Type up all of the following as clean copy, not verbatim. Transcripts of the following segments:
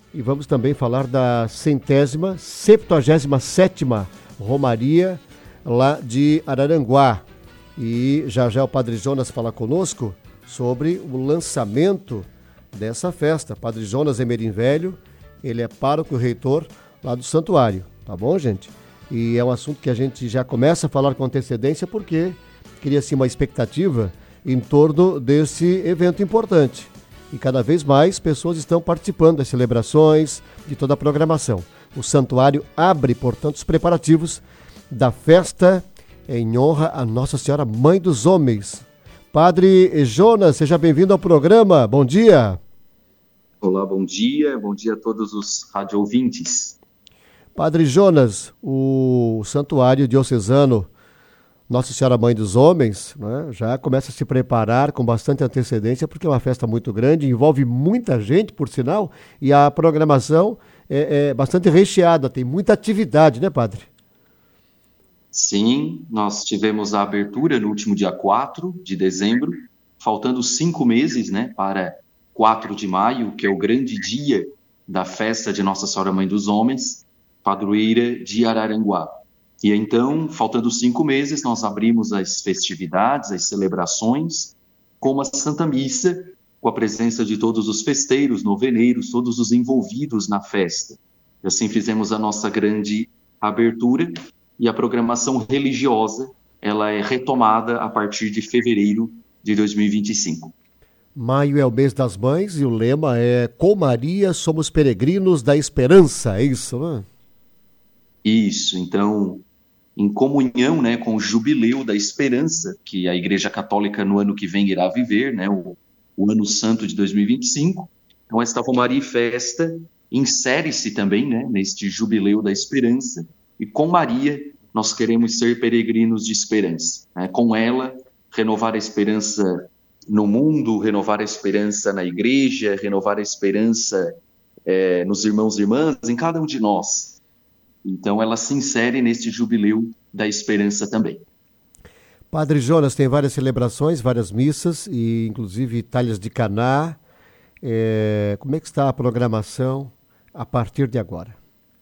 e vamos também falar da 77ª Romaria lá de Araranguá. E já já o Padre Jonas fala conosco sobre o lançamento dessa festa. Padre Jonas Emerim Velho, ele é pároco e reitor lá do santuário, tá bom, gente? E é um assunto que a gente já começa a falar com antecedência porque cria-se uma expectativa em torno desse evento importante. E cada vez mais pessoas estão participando das celebrações, de toda a programação. O santuário abre, portanto, os preparativos da festa em honra a Nossa Senhora Mãe dos Homens. Padre Jonas, seja bem-vindo ao programa. Bom dia. Olá, bom dia a todos os rádio-ouvintes. Padre Jonas, o Santuário Diocesano Nossa Senhora Mãe dos Homens, né, já começa a se preparar com bastante antecedência, porque é uma festa muito grande, envolve muita gente, por sinal, e a programação é bastante recheada, tem muita atividade, né, Padre? Sim, nós tivemos a abertura no último dia 4 de dezembro, faltando 5 meses, né, para 4 de maio, que é o grande dia da festa de Nossa Senhora Mãe dos Homens, padroeira de Araranguá. E então, faltando 5 meses, nós abrimos as festividades, as celebrações, com uma Santa Missa, com a presença de todos os festeiros, noveneiros, todos os envolvidos na festa. E assim fizemos a nossa grande abertura, e a programação religiosa, ela é retomada a partir de fevereiro de 2025. Maio é o mês das mães e o lema é Com Maria somos peregrinos da esperança, é isso, né? Isso, então, em comunhão, né, com o jubileu da esperança que a Igreja Católica no ano que vem irá viver, né, o Ano Santo de 2025. Então, esta Romaria e Festa insere-se também, né, neste jubileu da esperança, e com Maria nós queremos ser peregrinos de esperança, né? Com ela, renovar a esperança no mundo, renovar a esperança na Igreja, renovar a esperança nos irmãos e irmãs, em cada um de nós. Então, ela se insere neste jubileu da esperança também. Padre Jonas, tem várias celebrações, várias missas, e inclusive talhas de Caná. Como é que está a programação a partir de agora?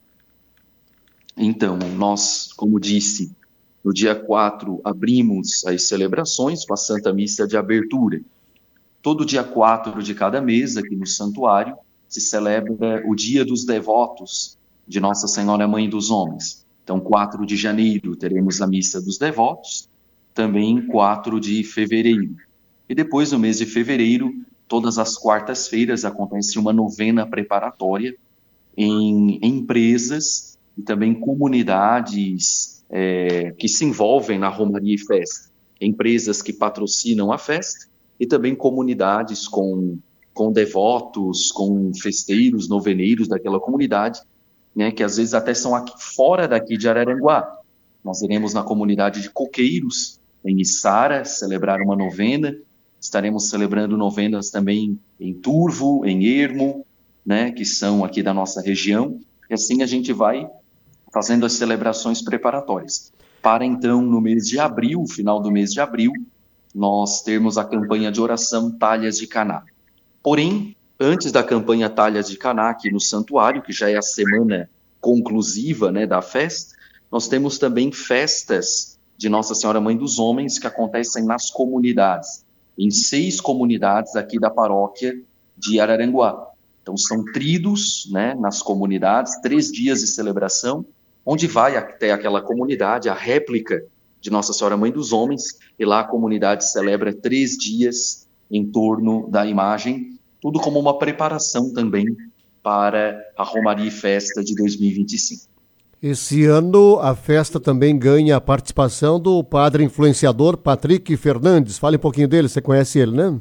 Então, nós, como disse, no dia 4 abrimos as celebrações com a Santa Missa de abertura. Todo dia 4 de cada mês, aqui no santuário, se celebra o Dia dos Devotos de Nossa Senhora Mãe dos Homens. Então, 4 de janeiro teremos a Missa dos Devotos, também 4 de fevereiro. E depois, no mês de fevereiro, todas as quartas-feiras acontece uma novena preparatória em empresas e também comunidades que se envolvem na Romaria e Festa. Empresas que patrocinam a festa e também comunidades com devotos, com festeiros, noveneiros daquela comunidade, né, que às vezes até são aqui, fora daqui de Araranguá. Nós iremos na comunidade de Coqueiros, em Içara, celebrar uma novena. Estaremos celebrando novenas também em Turvo, em Ermo, né, que são aqui da nossa região. E assim a gente vai fazendo as celebrações preparatórias. Para então, no mês de abril, final do mês de abril, nós termos a campanha de oração Talhas de Caná. Porém, antes da campanha Talhas de Caná, aqui no santuário, que já é a semana conclusiva, né, da festa, nós temos também festas de Nossa Senhora Mãe dos Homens que acontecem nas comunidades, em 6 comunidades aqui da paróquia de Araranguá. Então, são tridos, né, nas comunidades, 3 dias de celebração, onde vai até aquela comunidade, a réplica de Nossa Senhora Mãe dos Homens, e lá a comunidade celebra 3 dias em torno da imagem, tudo como uma preparação também para a Romaria e Festa de 2025. Esse ano a festa também ganha a participação do padre influenciador Patrick Fernandes. Fale um pouquinho dele, você conhece ele, né?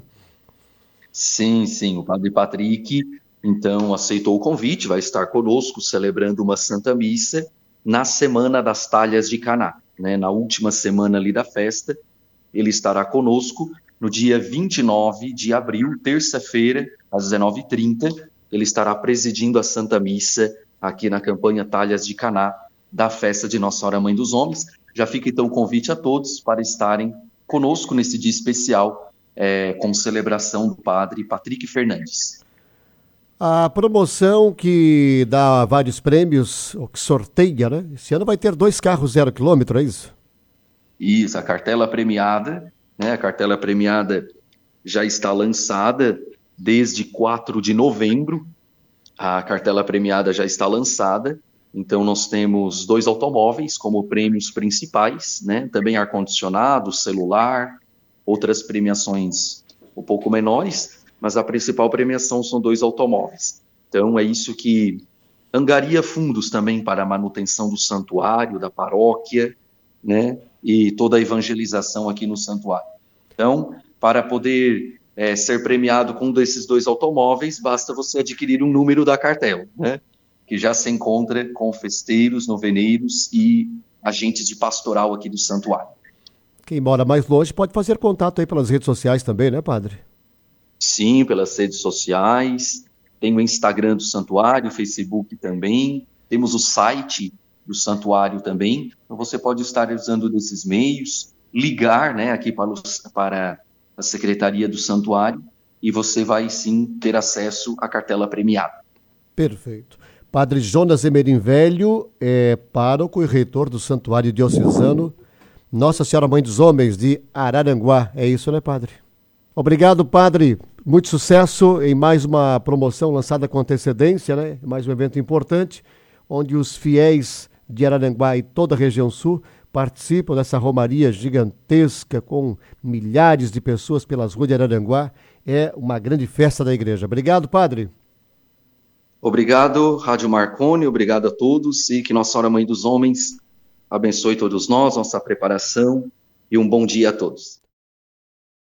Sim, o padre Patrick, então, aceitou o convite, vai estar conosco celebrando uma Santa Missa na Semana das Talhas de Caná, né? Na última semana ali da festa, ele estará conosco no dia 29 de abril, terça-feira, às 19h30, ele estará presidindo a Santa Missa aqui na campanha Talhas de Caná da festa de Nossa Senhora Mãe dos Homens. Já fica então o convite a todos para estarem conosco nesse dia especial, com celebração do padre Patrick Fernandes. A promoção que dá vários prêmios, ou que sorteia, né? Esse ano vai ter 2 carros 0 quilômetro, é isso? Isso, a cartela premiada, né? A cartela premiada já está lançada desde 4 de novembro. A cartela premiada já está lançada. Então, nós temos 2 automóveis como prêmios principais, né? Também ar-condicionado, celular, outras premiações um pouco menores, mas a principal premiação são 2 automóveis. Então, é isso que angaria fundos também para a manutenção do santuário, da paróquia, né? E toda a evangelização aqui no santuário. Então, para poder ser premiado com um desses 2 automóveis, basta você adquirir um número da cartela, né? Que já se encontra com festeiros, noveneiros e agentes de pastoral aqui do santuário. Quem mora mais longe pode fazer contato aí pelas redes sociais também, né, padre? Sim, pelas redes sociais, tem o Instagram do santuário, o Facebook também, temos o site do santuário também, então você pode estar usando desses meios, ligar, né, aqui para a Secretaria do Santuário, e você vai sim ter acesso à cartela premiada. Perfeito. Padre Jonas Emerim Velho é pároco e reitor do Santuário Diocesano Nossa Senhora Mãe dos Homens de Araranguá. É isso, né, padre? Obrigado, padre. Muito sucesso em mais uma promoção lançada com antecedência, né? Mais um evento importante, onde os fiéis de Araranguá e toda a região sul participam dessa romaria gigantesca com milhares de pessoas pelas ruas de Araranguá. É uma grande festa da igreja. Obrigado, padre. Obrigado, Rádio Marconi, obrigado a todos e que Nossa Senhora Mãe dos Homens abençoe todos nós, nossa preparação e um bom dia a todos.